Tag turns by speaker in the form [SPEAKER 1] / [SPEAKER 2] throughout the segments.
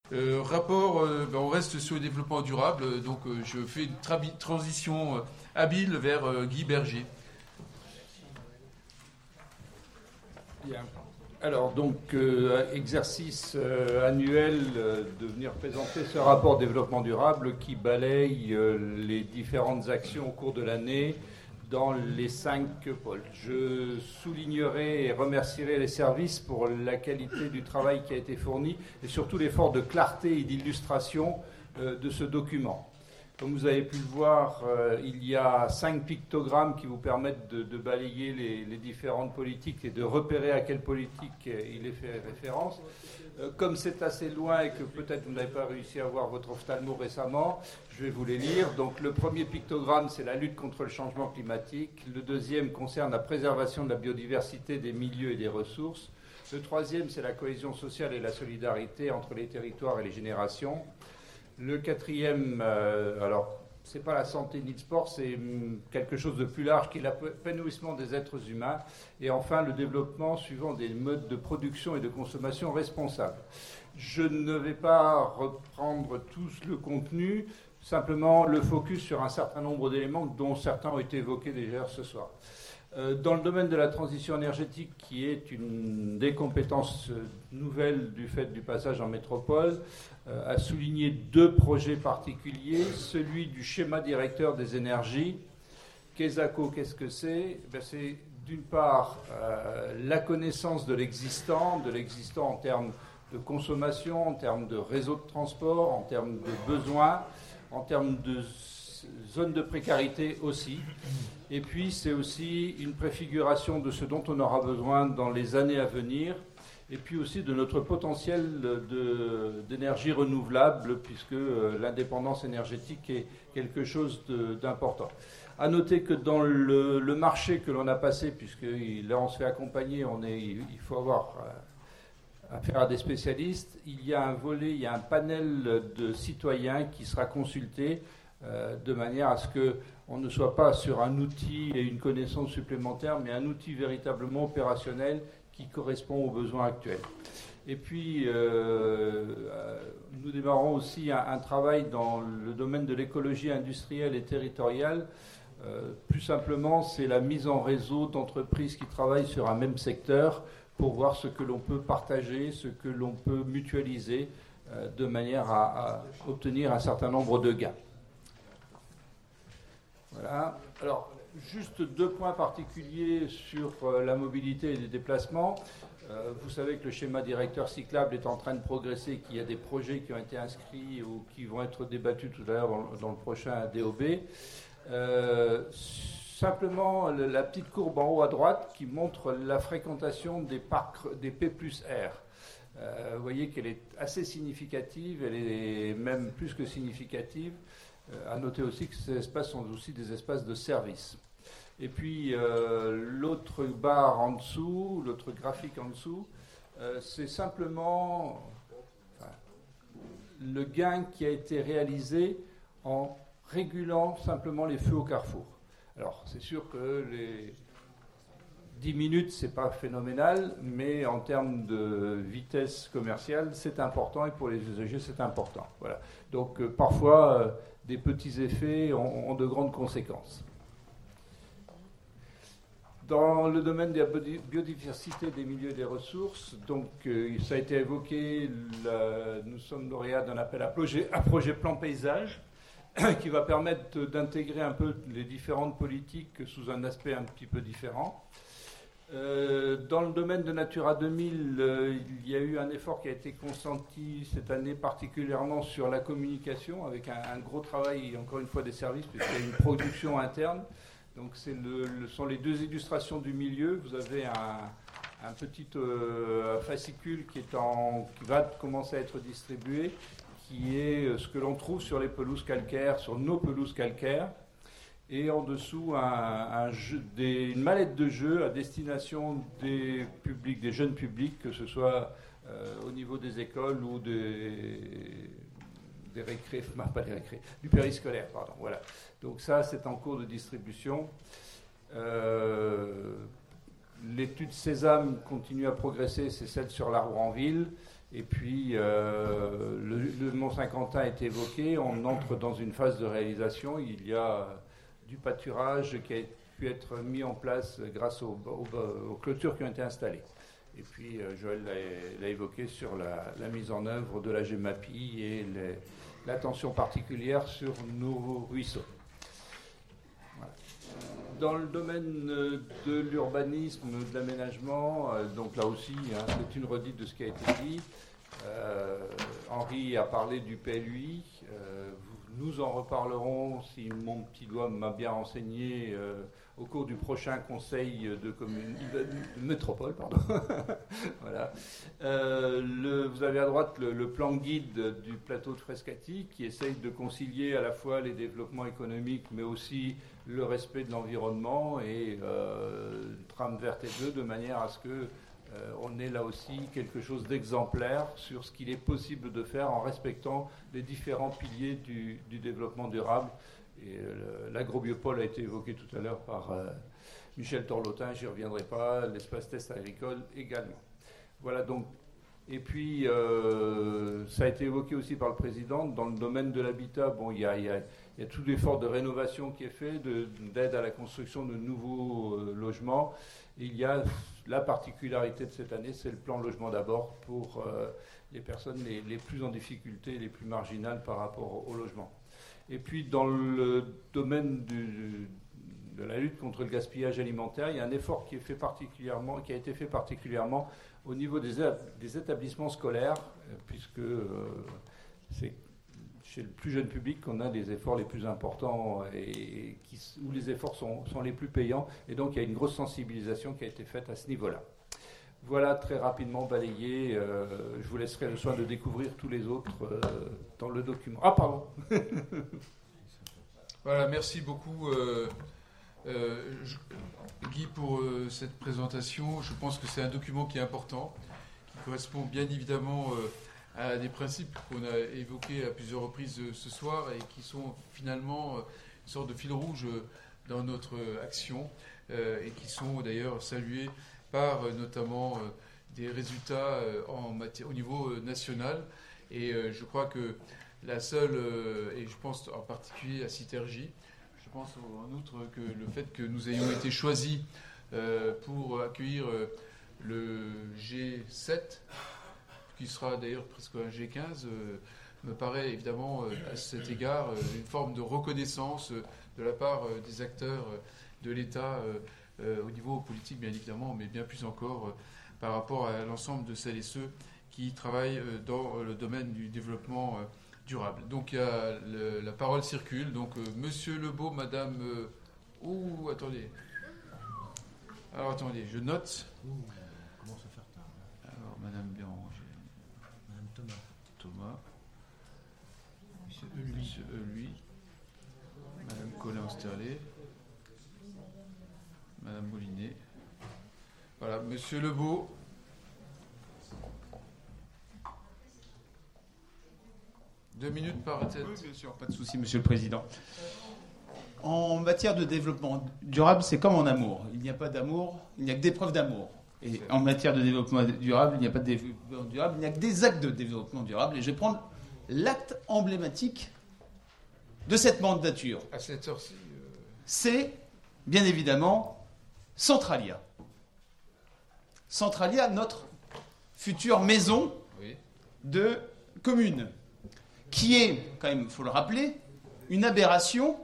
[SPEAKER 1] On reste sur le développement durable, donc je fais une transition habile vers Guy Berger.
[SPEAKER 2] Bien. Alors donc, exercice annuel de venir présenter ce rapport développement durable qui balaye les différentes actions au cours de l'année dans les 5 pôles. Je soulignerai et remercierai les services pour la qualité du travail qui a été fourni et surtout l'effort de clarté et d'illustration de ce document. Comme vous avez pu le voir, il y a 5 pictogrammes qui vous permettent de balayer les différentes politiques et de repérer à quelle politique il est fait référence. Comme c'est assez loin et que peut-être vous n'avez pas réussi à voir votre ophtalmo récemment, je vais vous les lire. Donc le premier pictogramme, c'est la lutte contre le changement climatique. Le deuxième concerne la préservation de la biodiversité, des milieux et des ressources. Le troisième, c'est la cohésion sociale et la solidarité entre les territoires et les générations. Le quatrième, alors, c'est pas la santé ni le sport, c'est quelque chose de plus large qui est l'épanouissement des êtres humains. Et enfin, le développement suivant des modes de production et de consommation responsables. Je ne vais pas reprendre tout le contenu, simplement le focus sur un certain nombre d'éléments dont certains ont été évoqués déjà ce soir. Dans le domaine de la transition énergétique, qui est une des compétences nouvelles du fait du passage en métropole, a souligné 2 projets particuliers. Celui du schéma directeur des énergies. KESACO, qu'est-ce que c'est ? C'est d'une part la connaissance de l'existant en termes de consommation, en termes de réseau de transport, en termes de besoins, en termes de zones de précarité aussi. Et puis, c'est aussi une préfiguration de ce dont on aura besoin dans les années à venir, et puis aussi de notre potentiel d'énergie renouvelable, puisque l'indépendance énergétique est quelque chose d'important. À noter que dans le marché que l'on a passé, puisque là on se fait accompagner, il faut avoir affaire à des spécialistes, il y a un volet, il y a un panel de citoyens qui sera consulté de manière à ce qu'on ne soit pas sur un outil et une connaissance supplémentaire, mais un outil véritablement opérationnel qui correspond aux besoins actuels. Et puis, nous démarrons aussi un travail dans le domaine de l'écologie industrielle et territoriale. Plus simplement, c'est la mise en réseau d'entreprises qui travaillent sur un même secteur pour voir ce que l'on peut partager, ce que l'on peut mutualiser de manière à obtenir un certain nombre de gains. Voilà. Alors, juste 2 points particuliers sur la mobilité et les déplacements. Vous savez que le schéma directeur cyclable est en train de progresser, qu'il y a des projets qui ont été inscrits ou qui vont être débattus tout à l'heure dans le prochain DOB. Simplement, la petite courbe en haut à droite qui montre la fréquentation des parcs des P+R. Vous voyez qu'elle est assez significative, elle est même plus que significative. À noter aussi que ces espaces sont aussi des espaces de service. Et puis l'autre barre en dessous, l'autre graphique en dessous, c'est simplement le gain qui a été réalisé en régulant simplement les feux au carrefour. Alors c'est sûr que les 10 minutes, c'est pas phénoménal, mais en termes de vitesse commerciale, c'est important et pour les usagers, c'est important. Voilà. Donc parfois, des petits effets ont de grandes conséquences. Dans le domaine de la biodiversité des milieux et des ressources, donc ça a été évoqué, nous sommes lauréats d'un appel à projet plan paysage qui va permettre d'intégrer un peu les différentes politiques sous un aspect un petit peu différent. Dans le domaine de Natura 2000, il y a eu un effort qui a été consenti cette année, particulièrement sur la communication, avec un gros travail, encore une fois, des services, puisqu'il y a une production interne. Donc, ce sont les 2 illustrations du milieu. Vous avez un petit fascicule qui va commencer à être distribué, qui est ce que l'on trouve sur les pelouses calcaires, sur nos pelouses calcaires. Et en dessous, une mallette de jeux à destination des publics, des jeunes publics, que ce soit au niveau des écoles ou des récrés, pas des récrés, du périscolaire, pardon. Voilà. Donc ça, c'est en cours de distribution. L'étude Sésame continue à progresser, c'est celle sur l'arbre en ville. Et puis, de Mont-Saint-Quentin est évoqué, on entre dans une phase de réalisation. Il y a du pâturage qui a pu être mis en place grâce aux clôtures qui ont été installées. Et puis Joël l'a évoqué sur la mise en œuvre de la GEMAPI et l'attention particulière sur nos ruisseaux. Voilà. Dans le domaine de l'urbanisme, de l'aménagement, donc là aussi, c'est une redite de ce qui a été dit. Henri a parlé du PLUI. Nous en reparlerons, si mon petit doigt m'a bien renseigné, au cours du prochain conseil de métropole. Pardon. Voilà. Vous avez à droite le plan guide du plateau de Frascati qui essaye de concilier à la fois les développements économiques mais aussi le respect de l'environnement et trame verte et bleue de manière à ce que on ait là aussi quelque chose d'exemplaire sur ce qu'il est possible de faire en respectant les différents piliers du développement durable. Et l'agrobiopole a été évoqué tout à l'heure par Michel Torlotin, j'y reviendrai pas, l'espace test agricole également. Voilà donc. Et puis, ça a été évoqué aussi par le président, dans le domaine de l'habitat, bon, il y a tout l'effort de rénovation qui est fait, d'aide à la construction de nouveaux logements. Et il y a la particularité de cette année, c'est le plan logement d'abord pour les personnes les plus en difficulté, les plus marginales par rapport au logement. Et puis dans le domaine de la lutte contre le gaspillage alimentaire, il y a un effort qui a été fait particulièrement au niveau des établissements scolaires, puisque c'est chez le plus jeune public qu'on a des efforts les plus importants et où les efforts sont les plus payants. Et donc il y a une grosse sensibilisation qui a été faite à ce niveau-là. Voilà, très rapidement balayé. Je vous laisserai le soin de découvrir tous les autres dans le document. Ah, pardon.
[SPEAKER 1] Voilà, merci beaucoup Guy pour cette présentation. Je pense que c'est un document qui est important, qui correspond bien évidemment à des principes qu'on a évoqués à plusieurs reprises ce soir et qui sont finalement une sorte de fil rouge dans notre action et qui sont d'ailleurs salués par notamment des résultats au niveau national. Et je crois que la seule, et je pense en particulier à Citergy, je pense en outre que le fait que nous ayons été choisis pour accueillir le G7, qui sera d'ailleurs presque un G15, me paraît évidemment à cet égard une forme de reconnaissance de la part des acteurs de l'État au niveau politique bien évidemment, mais bien plus encore par rapport à l'ensemble de celles et ceux qui travaillent dans le domaine du développement durable. Donc la parole circule. Donc Monsieur Lebeau, Madame... attendez. Alors attendez, je note.
[SPEAKER 3] Comment se faire tard?
[SPEAKER 1] Alors Madame Béranger.
[SPEAKER 3] Madame
[SPEAKER 1] Thomas.
[SPEAKER 3] Monsieur
[SPEAKER 1] Lui. Madame Colin-Sterlet. Madame Moulinet. Voilà, Monsieur Lebeau. Deux minutes par tête.
[SPEAKER 3] Oui, bien sûr, pas de souci, Monsieur le Président. En matière de développement durable, c'est comme en amour. Il n'y a pas d'amour, il n'y a que des preuves d'amour. Et en matière de développement durable, il n'y a pas de développement durable, il n'y a que des actes de développement durable. Et je vais prendre l'acte emblématique de cette mandature.
[SPEAKER 1] À cette heure-ci.
[SPEAKER 3] C'est, bien évidemment, Centralia. Centralia, notre future maison de commune, qui est, quand même, il faut le rappeler, une aberration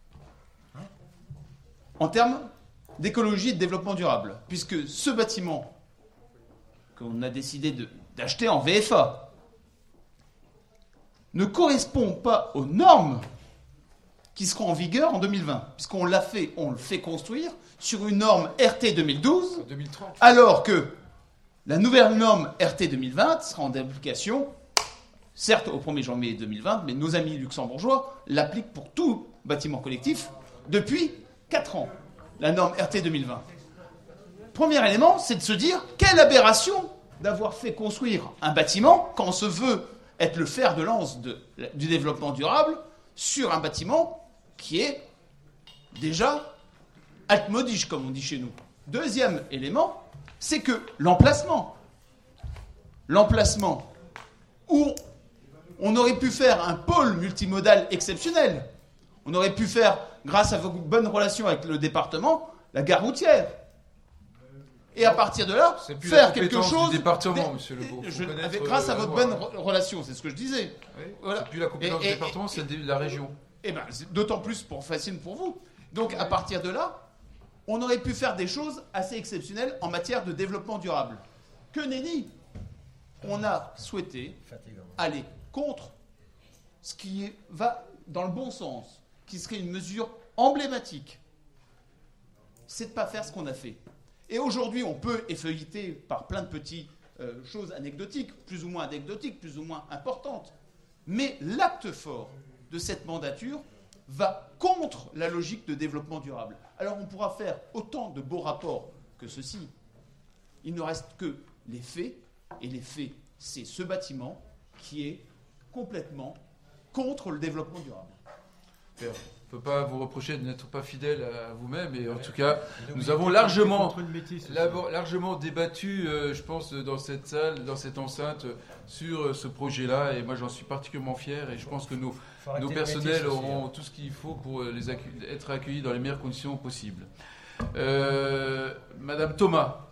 [SPEAKER 3] en termes d'écologie et de développement durable, puisque ce bâtiment qu'on a décidé d'acheter en VFA ne correspond pas aux normes qui seront en vigueur en 2020, puisqu'on on le fait construire sur une norme RT 2012,
[SPEAKER 1] 2030.
[SPEAKER 3] Alors que la nouvelle norme RT 2020 sera en application, certes au 1er janvier 2020, mais nos amis luxembourgeois l'appliquent pour tout bâtiment collectif depuis 4 ans, la norme RT 2020. Premier élément, c'est de se dire, quelle aberration d'avoir fait construire un bâtiment quand on se veut être le fer de lance du développement durable sur un bâtiment qui est déjà altmodisch, comme on dit chez nous. Deuxième élément, c'est que l'emplacement où On aurait pu faire un pôle multimodal exceptionnel. On aurait pu faire, grâce à vos bonnes relations avec le département, la gare routière. Et à partir de là, faire quelque chose.
[SPEAKER 1] Du département, monsieur Lebeau.
[SPEAKER 3] Grâce à votre bonne relation, c'est ce que je disais.
[SPEAKER 1] Oui, voilà. C'est plus la compétence du département, c'est la région.
[SPEAKER 3] Et ben, c'est d'autant plus facile pour vous. Donc, à partir de là, on aurait pu faire des choses assez exceptionnelles en matière de développement durable. Que nenni, on a souhaité aller contre ce qui va dans le bon sens, qui serait une mesure emblématique. C'est de ne pas faire ce qu'on a fait. Et aujourd'hui, on peut effeuilleter par plein de petites choses anecdotiques, plus ou moins importantes. Mais l'acte fort de cette mandature va contre la logique de développement durable. Alors on pourra faire autant de beaux rapports que ceci. Il ne reste que les faits, et les faits, c'est ce bâtiment qui est complètement contre le développement durable.
[SPEAKER 1] On ne peut pas vous reprocher de n'être pas fidèle à vous-même, et en tout cas, nous avons largement débattu, je pense, dans cette salle, dans cette enceinte, sur ce projet-là, et moi j'en suis particulièrement fier, et je pense que nos personnels auront tout ce qu'il faut pour être accueillis dans les meilleures conditions possibles. Madame Thomas.